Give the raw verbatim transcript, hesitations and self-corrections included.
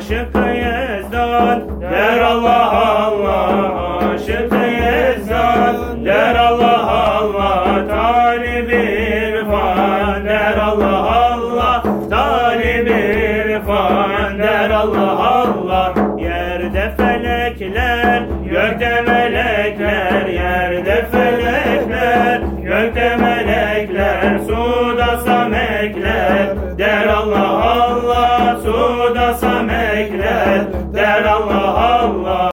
Aşık-ı Yezdan der Allah Allah, aşık-ı Yezdan der Allah Allah, talib-i irfan der Allah Allah, talib-i irfan der Allah Allah. Yerde felekler, gökte melekler, yerde felekler, gökte melekler, su